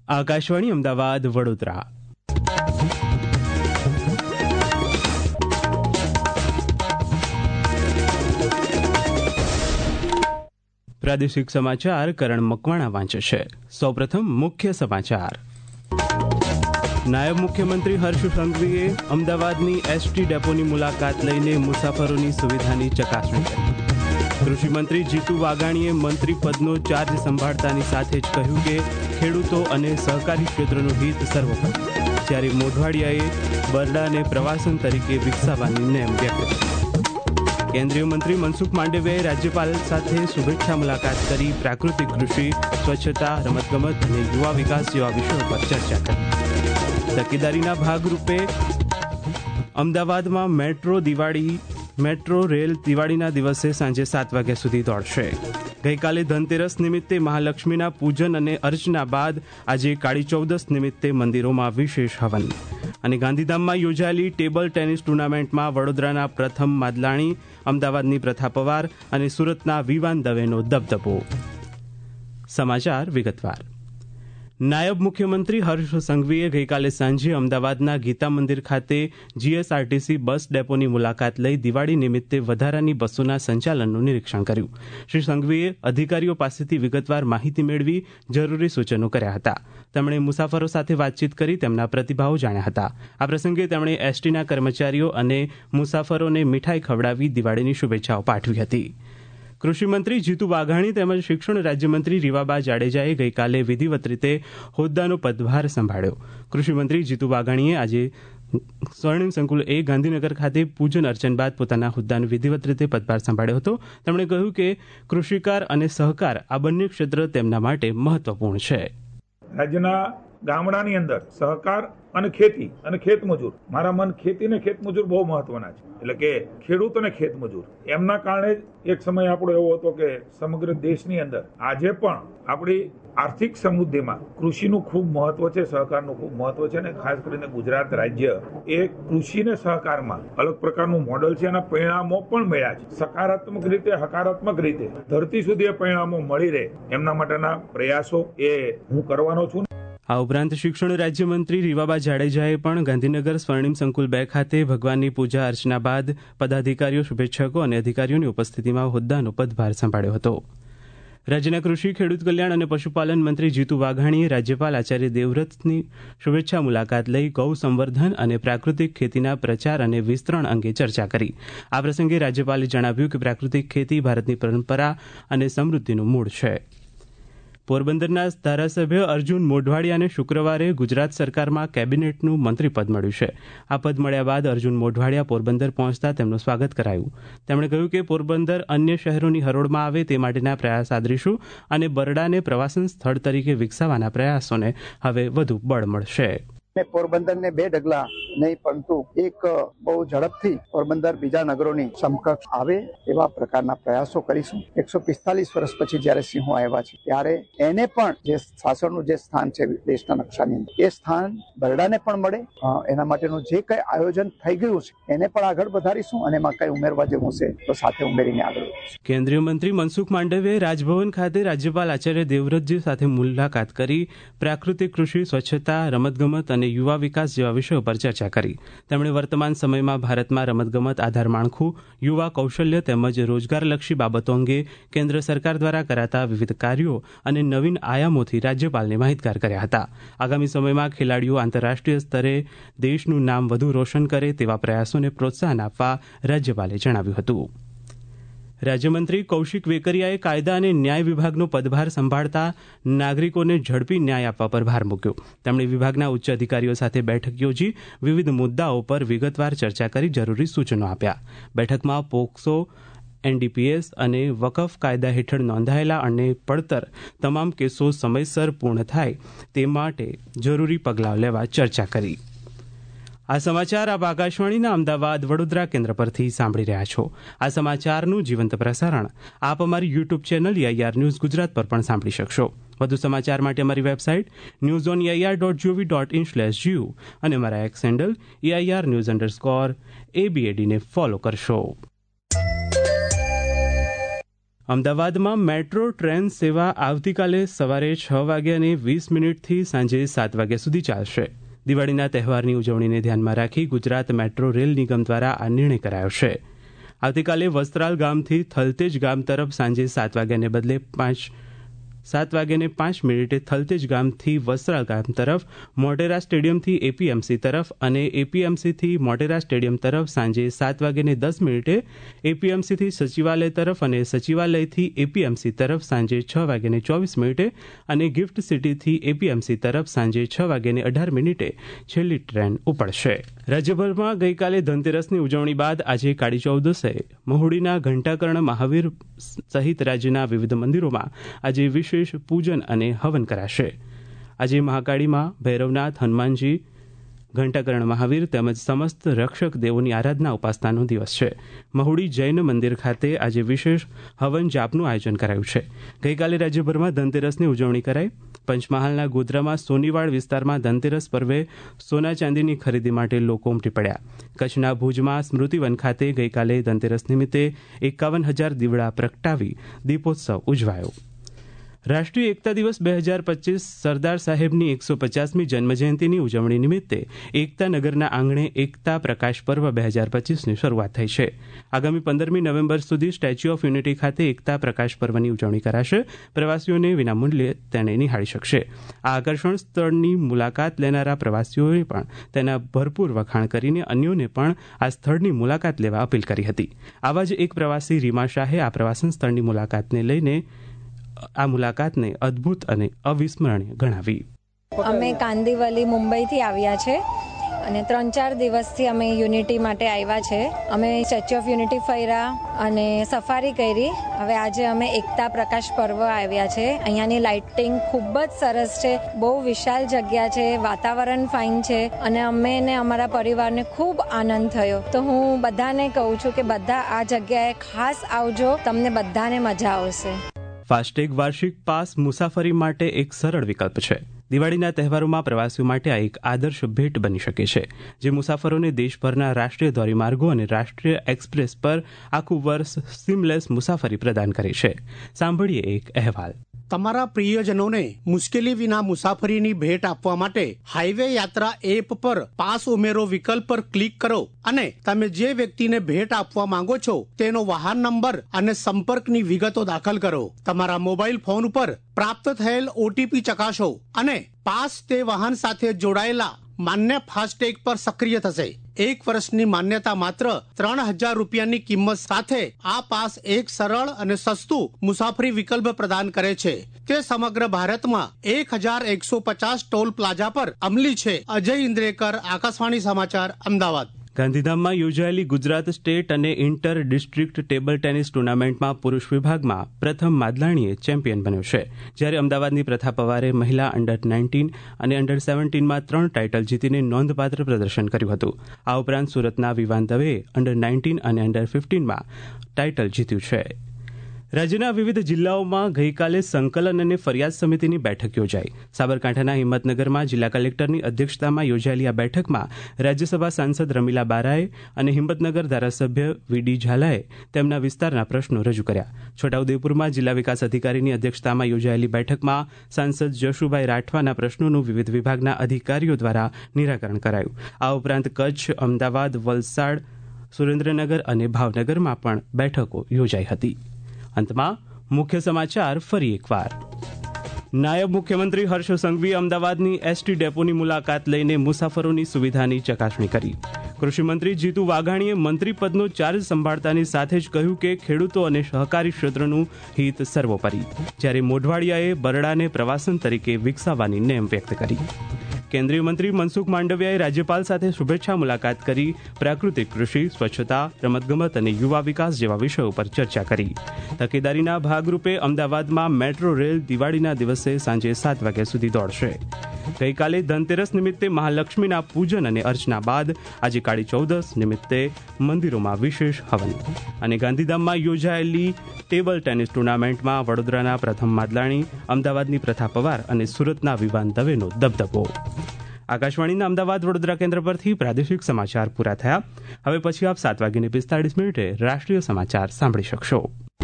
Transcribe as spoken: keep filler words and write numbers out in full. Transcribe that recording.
આકાશવાણી અમદાવાદ વડોદરા. પ્રાદેશિક સમાચાર કરણ મકવાણા વાંચે છે. સૌપ્રથમ મુખ્ય સમાચાર. નાયબ મુખ્યમંત્રી હર્ષ સંઘવીએ અમદાવાદની એસટી ડેપોની મુલાકાત લઈને મુસાફરોની સુવિધાની ચકાસણી કરી. કૃષિમંત્રી જીતુ વાઘાણીએ મંત્રી પદનો ચાર્જ સંભાળતાની સાથે જ કહ્યું કે ખેડૂતો અને સહકારી ક્ષેત્રનું હિત સર્વોપરી, જ્યારે મોઢવાડિયાએ બરડાને પ્રવાસન તરીકે વિકસાવવાની નેમ વ્યક્ત કરી. કેન્દ્રીય મંત્રી મનસુખ માંડવિયાએ રાજ્યપાલ સાથે શુભેચ્છા મુલાકાત કરી પ્રાકૃતિક કૃષિ, સ્વચ્છતા, રમતગમત અને યુવા વિકાસ જેવા વિષયો પર ચર્ચા કરી. તકેદારીના ભાગરૂપે અમદાવાદમાં મેટ્રો દિવાળી મેટ્રો રેલ દિવાળીના દિવસે સાંજે સાત વાગ્યા સુધી દોડશે. ગઈકાલે ધનતેરસ નિમિત્તે મહાલક્ષ્મીના પૂજન અને અર્ચના બાદ આજે કાળી ચૌદસ નિમિત્તે મંદિરોમાં વિશેષ હવન. અને ગાંધીધામમાં યોજાયેલી ટેબલ ટેનિસ ટુર્નામેન્ટમાં વડોદરાના પ્રથમ માદલાણી, અમદાવાદની પ્રથા પવાર અને સુરતના વિવાન દવેનો દબદબો. સમાચાર વિગતવાર. નાયબ મુખ્યમંત્રી હર્ષ સંઘવીએ ગઈકાલે સાંજે અમદાવાદના ગીતા મંદિર ખાતે જીએસઆરટીસી બસ ડેપોની મુલાકાત લઈ દિવાળી નિમિત્તે વધારાની બસોના સંચાલનનું નિરીક્ષણ કર્યું. શ્રી સંઘવીએ અધિકારીઓ પાસેથી વિગતવાર માહિતી મેળવી જરૂરી સૂચનો કર્યા હતા. તેમણે મુસાફરો સાથે વાતચીત કરી તેમના પ્રતિભાવો જાણ્યા હતા. આ પ્રસંગે તેમણે એસટીના કર્મચારીઓ અને મુસાફરોને મીઠાઈ ખવડાવી દિવાળીની શુભેચ્છાઓ પાઠવી હતી. કૃષિમંત્રી જીતુ વાઘાણી તેમજ શિક્ષણ રાજ્યમંત્રી રીવાબા જાડેજાએ ગઈકાલે વિધિવત રીતે હોદ્દાનો પદભાર સંભાળ્યો. કૃષિમંત્રી જીતુ વાઘાણીએ આજે સ્વર્ણિમ સંકુલ એ ગાંધીનગર ખાતે પૂજન અર્ચન બાદ પોતાના હોદ્દાનો વિધિવત રીતે પદભાર સંભાળ્યો હતો. તેમણે કહ્યું કે કૃષિકાર અને સહકાર આ બંને ક્ષેત્ર તેમના માટે મહત્વપૂર્ણ છે. રાજ્યના ગામડાની અંદર સહકાર અને ખેતી અને ખેતમજૂર, મારા મન ખેતી ને ખેતમજૂર બહુ મહત્વના છે. એટલે કે ખેડૂત અને ખેતમજૂર એમના કારણે જ એક સમય આપણો એવો હતો કે સમગ્ર દેશની અંદર આજે પણ આપણી આર્થિક સમૃદ્ધિમાં કૃષિનું ખૂબ મહત્વ છે, સહકારનું ખૂબ મહત્વ છે. અને ખાસ કરીને ગુજરાત રાજ્ય એ કૃષિ ને સહકારમાં અલગ પ્રકારનું મોડલ છે. એના પરિણામો પણ મળ્યા છે. સકારાત્મક રીતે, હકારાત્મક રીતે ધરતી સુધી એ પરિણામો મળી રહે એમના માટેના પ્રયાસો એ હું કરવાનો છું. આ ઉપરાંત શિક્ષણ રાજ્યમંત્રી રીવાબા જાડેજાએ પણ ગાંધીનગર સ્વર્ણિમ સંકુલ બે ખાતે ભગવાનની પૂજા અર્ચના બાદ પદાધિકારીઓ, શુભેચ્છકો અને અધિકારીઓની ઉપસ્થિતિમાં હોદ્દાનો પદભાર સંભાળ્યો હતો. રાજ્યના કૃષિ, ખેડૂત કલ્યાણ અને પશુપાલન મંત્રી જીતુ વાઘાણીએ રાજ્યપાલ આચાર્ય દેવવ્રતની શુભેચ્છા મુલાકાત લઈ ગૌ સંવર્ધન અને પ્રાકૃતિક ખેતીના પ્રચાર અને વિસ્તરણ અંગે ચર્ચા કરી. આ પ્રસંગે રાજ્યપાલે જણાવ્યું કે પ્રાકૃતિક ખેતી ભારતની પરંપરા અને સમૃદ્ધિનું મૂળ છે. પોરબંદરના ધારાસભ્ય અર્જુન મોઢવાડિયાને શુક્રવારે ગુજરાત સરકારમાં કેબિનેટનું મંત્રીપદ મળ્યું છે. આ પદ મળ્યા બાદ અર્જુન મોઢવાડિયા પોરબંદર પહોંચતા તેમનું સ્વાગત કરાયું. તેમણે કહ્યું કે પોરબંદર અન્ય શહેરોની હરોળમાં આવે તે માટેના પ્રયાસ આદરીશું અને બરડાને પ્રવાસન સ્થળ તરીકે વિકસાવવાના પ્રયાસોને હવે વધુ બળ મળશે. પોરબંદરને બે ડગલા નહીં પરંતુ એક બહુ ઝડપથી પોરબંદર બીજા નગરોની સમકક્ષ આવે એવા પ્રકારના પ્રયાસો કરીશું. એકસો પિસ્તાલીસ વર્ષ પછી જયારે સિંહો આવ્યા છે ત્યારે એને પણ જે શાસનનું જે સ્થાન છે દેશના નકશાની અંદર એ સ્થાન બરડાને પણ મળે. એના માટેનું જે કઈ આયોજન થઈ ગયું છે એને પણ આગળ વધારીશું અને એમાં કઈ ઉમેરવા જેવું છે તો સાથે ઉમેરીને આગળ. કેન્દ્રીય મંત્રી મનસુખ માંડવિયાએ રાજભવન ખાતે રાજ્યપાલ આચાર્ય દેવવ્રતજી સાથે મુલાકાત કરી પ્રાકૃતિક કૃષિ, સ્વચ્છતા, રમતગમત અને યુવા વિકાસ જેવા વિષયો પર ચર્ચા કરી. તેમણે વર્તમાન સમયમાં ભારતમાં રમતગમત આધાર માળખું, યુવા કૌશલ્ય તેમજ રોજગારલક્ષી બાબતો અંગે કેન્દ્ર સરકાર દ્વારા કરાતા વિવિધ કાર્યો અને નવીન આયામોથી રાજ્યપાલને માહિતગાર કર્યા હતા. આગામી સમયમાં ખેલાડીઓ આંતરરાષ્ટ્રીય સ્તરે દેશનું નામ વધુ રોશન કરે તેવા પ્રયાસોને પ્રોત્સાહન આપવા રાજ્યપાલે જણાવ્યું હતું. રાજ્યમંત્રી કૌશિક વેકરિયાએ કાયદા અને ન્યાય વિભાગનો પદભાર સંભાળતા નાગરિકોને ઝડપી ન્યાય આપવા પર ભાર મૂક્યો. તેમણે વિભાગના ઉચ્ચ અધિકારીઓ સાથે બેઠક યોજી વિવિધ મુદ્દાઓ પર વિગતવાર ચર્ચા કરી જરૂરી સૂચનો આપ્યા. બેઠકમાં પોક્સો, એનડીપીએસ અને વકફ કાયદા હેઠળ નોંધાયેલા અને પડતર તમામ કેસો સમયસર પૂર્ણ થાય તે માટે જરૂરી પગલાં લેવા ચર્ચા કરી. આ સમાચાર આપ આકાશવાણીના અમદાવાદ વડોદરા કેન્દ્ર પરથી સાંભળી રહ્યા છો. આ સમાચારનું જીવંત પ્રસારણ આપ અમારી YouTube channel AIR news Gujarat પર પણ સાંભળી શકશો. વધુ સમાચાર માટે અમારી website news on AIR dot GOV dot in slash GU અને અમારા X handle AIR news underscore એબીએડીને ફોલો કરશો. અમદાવાદમાં મેટ્રો ટ્રેન સેવા આવતીકાલે સવારે છ વાગ્યાને વીસ મિનિટથી સાંજે સાત વાગ્યા સુધી ચાલશે. દિવાળીના તહેવારની ઉજવણીને ધ્યાનમાં રાખી ગુજરાત મેટ્રો રેલ નિગમ દ્વારા આ નિર્ણય કરાયો છે. આવતીકાલે વસ્ત્રાલ ગામથી થલતેજ ગામ તરફ સાંજે સાત વાગ્યાને બદલે પાંચ સાત વાગ્યાને પાંચ મિનિટે થલતેજ ગામથી વસ્ત્રાલ ગામ તરફ, મોટેરા સ્ટેડિયમથી એપીએમસી તરફ અને એપીએમસીથી મોટેરા સ્ટેડિયમ તરફ સાંજે સાત વાગ્યાને દસ મિનિટે, એપીએમસીથી સચિવાલય તરફ અને સચિવાલયથી એપીએમસી તરફ સાંજે છ વાગ્યાને ચોવીસ મિનિટે અને ગિફ્ટ સિટીથી એપીએમસી તરફ સાંજે છ વાગ્યાને અઢાર મિનિટે છેલ્લી ટ્રેન ઉપડશે. રાજ્યભરમાં ગઈકાલે ધનતેરસની ઉજવણી બાદ આજે કાળી ચૌદસે મહુડીના ઘંટાકર્ણ મહાવીર સહિત રાજ્યના વિવિધ મંદિરોમાં આજે વિશેષ પૂજન અને હવન કરાશે. આજે મહાકાળીમાં ભૈરવનાથ, હનુમાનજી, ઘંટાકર્ણ મહાવીર તેમજ સમસ્ત રક્ષક દેવોની આરાધના ઉપાસનાનો દિવસ છે. મહુડી જૈન મંદિર ખાતે આજે વિશેષ હવન જાપનું આયોજન કરાયું છે. ગઈકાલે રાજ્યભરમાં ધનતેરસની ઉજવણી કરાઈ. પંચમહાલના ગોધરામાં સોનીવાડ વિસ્તારમાં ધનતેરસ પર્વે સોના ચાંદીની ખરીદી માટે લોકો ઉમટી પડ્યા. કચ્છના ભુજમાં સ્મૃતિવન ખાતે ગઈકાલે ધનતેરસ નિમિત્તે એકાવન હજાર દીવડા પ્રગટાવી દીપોત્સવ ઉજવાયો. રાષ્ટ્રીય એકતા દિવસ બે હજાર પચીસ સરદાર સાહેબની એકસો પચાસમી જન્મજયંતિની ઉજવણી નિમિત્તે એકતા નગરના આંગણે એકતા પ્રકાશ પર્વ બે હજાર પચીસની શરૂઆત થઈ છે. આગામી પંદરમી નવેમ્બર સુધી સ્ટેચ્યુ ઓફ યુનિટી ખાતે એકતા પ્રકાશ પર્વની ઉજવણી કરાશે. પ્રવાસીઓને વિનામૂલ્યે તેને નિહાળી શકશે. આ આકર્ષણ સ્થળની મુલાકાત લેનારા પ્રવાસીઓએ પણ તેના ભરપૂર વખાણ કરીને અન્યોને પણ આ સ્થળની મુલાકાત લેવા અપીલ કરી હતી. આવા જ એક પ્રવાસી રીમા શાહે આ પ્રવાસન સ્થળની મુલાકાતને લઈને આ મુલાકાતને અદ્ભુત અને અવિસ્મરણીય ગણાવી. અમે કાંદીવલી મુંબઈથી આવ્યા છે અને ત્રણ ચાર દિવસથી અમે યુનિટી માટે આવ્યા છે. અમે સ્ટેચ્યુ ઓફ યુનિટી ફર્યા અને સફારી કરી. હવે આજે અમે એકતા પ્રકાશ પર્વ આવ્યા છે. અહીંયાની લાઇટિંગ ખૂબ જ સરસ છે. બહુ વિશાળ જગ્યા છે, વાતાવરણ ફાઇન છે અને અમે ને અમારા પરિવારને ખૂબ આનંદ થયો. તો હું બધાને કહું છું કે બધા આ જગ્યાએ ખાસ આવજો, તમને બધાને મજા આવશે. ફાસ્ટેગ વાર્ષિક પાસ મુસાફરી માટે એક સરળ વિકલ્પ છે. દિવાળીના તહેવારોમાં પ્રવાસીઓ માટે આ એક આદર્શ ભેટ બની શકે છે, જે મુસાફરોને દેશભરના રાષ્ટ્રીય ધોરીમાર્ગો અને રાષ્ટ્રીય એક્સપ્રેસ પર આખું વર્ષ સીમલેસ મુસાફરી પ્રદાન કરે છે. સાંભળીએ એક અહેવાલ. તમારા પ્રિયજનોને મુશ્કેલી વિના મુસાફરીની ભેટ આપવા માટે હાઈવે યાત્રા એપ પર પાસ ઉમેરો વિકલ્પ પર ક્લિક કરો અને તમે જે વ્યક્તિને ભેટ આપવા માંગો છો તેનો વાહન નંબર અને સંપર્કની વિગતો દાખલ કરો. તમારા મોબાઈલ ફોન પર પ્રાપ્ત થયેલ ઓટીપી ચકાસો અને પાસ તે વાહન સાથે જોડાયેલા માન્ય ફાસ્ટેગ પર સક્રિય થશે. એક વર્ષની માન્યતા માત્ર ત્રણ હજાર રૂપિયાની કિંમત સાથે આ પાસ એક સરળ અને સસ્તું મુસાફરી વિકલ્પ પ્રદાન કરે છે. તે સમગ્ર ભારતમાં એક હજાર એકસો પચાસ ટોલ પ્લાઝા પર અમલી છે. અજય ઇન્દ્રેકર, આકાશવાણી સમાચાર, અમદાવાદ. ગાંધીધામમાં યોજાયેલી ગુજરાત સ્ટેટ અને ઇન્ટર ડિસ્ટ્રિક્ટ ટેબલ ટેનિસ ટુર્નામેન્ટમાં પુરુષ વિભાગમાં પ્રથમ માદલાણીએ ચેમ્પિયન બન્યો છે, જ્યારે અમદાવાદની પ્રથા પવારે મહિલા અંડર નાઇન્ટીન અને અંડર સેવન્ટીનમાં ત્રણ ટાઇટલ જીતીને નોંધપાત્ર પ્રદર્શન કર્યું હતું. આ ઉપરાંત સુરતના વિવાન દવેએ અંડર નાઇન્ટીન અને અંડર ફિફ્ટીનમાં ટાઇટલ જીત્યું છે. રાજ્યના વિવિધ જિલ્લાઓમાં ગઈકાલે સંકલન અને ફરિયાદ સમિતિની બેઠક યોજાઈ. સાબરકાંઠાના હિંમતનગરમાં જિલ્લા કલેક્ટરની અધ્યક્ષતામાં યોજાયેલી આ બેઠકમાં રાજ્યસભા સાંસદ રમીલા બારાએ અને હિંમતનગર ધારાસભ્ય વીડી ઝાલાએ તેમના વિસ્તારના પ્રશ્નો રજૂ કર્યા. છોટાઉદેપુરમાં જિલ્લા વિકાસ અધિકારીની અધ્યક્ષતામાં યોજાયેલી બેઠકમાં સાંસદ જશુભાઈ રાઠવાના પ્રશ્નોનું વિવિધ વિભાગના અધિકારીઓ દ્વારા નિરાકરણ કરાયું. આ ઉપરાંત કચ્છ, અમદાવાદ, વલસાડ, સુરેન્દ્રનગર અને ભાવનગરમાં પણ બેઠકો યોજાઈ હતી. અંતમાં મુખ્ય સમાચાર ફરી એકવાર. નાયબ મુખ્યમંત્રી હર્ષ સંઘવીએ અમદાવાદની એસટી ડેપોની મુલાકાત લઈને મુસાફરોની સુવિધાની ચકાસણી કરી. કૃષિમંત્રી જીતુ વાઘાણીએ મંત્રીપદનો ચાર્જ સંભાળતાની સાથે જ કહ્યું કે ખેડૂતો અને સહકારી ક્ષેત્રનું હિત સર્વોપરી, જ્યારે મોઢવાડિયાએ બરડાને પ્રવાસન તરીકે વિકસાવવાની નેમ વ્યક્ત કરી. કેન્દ્રીય મંત્રી મનસુખ માંડવિયાએ રાજ્યપાલ સાથે શુભેચ્છા મુલાકાત કરી પ્રાકૃતિક કૃષિ, સ્વચ્છતા, રમતગમત અને યુવા વિકાસ જેવા વિષયો પર ચર્ચા કરી. તકેદારીના ભાગરૂપે અમદાવાદમાં મેટ્રો રેલ દિવાળીના દિવસે સાંજે સાત વાગ્યા સુધી દોડશે. ગઈકાલે ધનતેરસ નિમિત્તે મહાલક્ષ્મીના પૂજન અને અર્ચના બાદ આજે કાળી ચૌદસ નિમિત્તે મંદિરોમાં વિશેષ હવન. અને ગાંધીધામમાં યોજાયેલી ટેબલ ટેનિસ ટુર્નામેન્ટમાં વડોદરાના પ્રથમ માદલાણી, અમદાવાદની પ્રથા પવાર અને સુરતના વિવાન દવેનો દબદબો. આકાશવાણીના અમદાવાદ વડોદરા કેન્દ્ર પરથી પ્રાદેશિક સમાચાર પૂરા થયા. હવે પછી આપ સાત વાગીને પિસ્તાળીસ મિનિટે રાષ્ટ્રીય સમાચાર સાંભળી શકશો.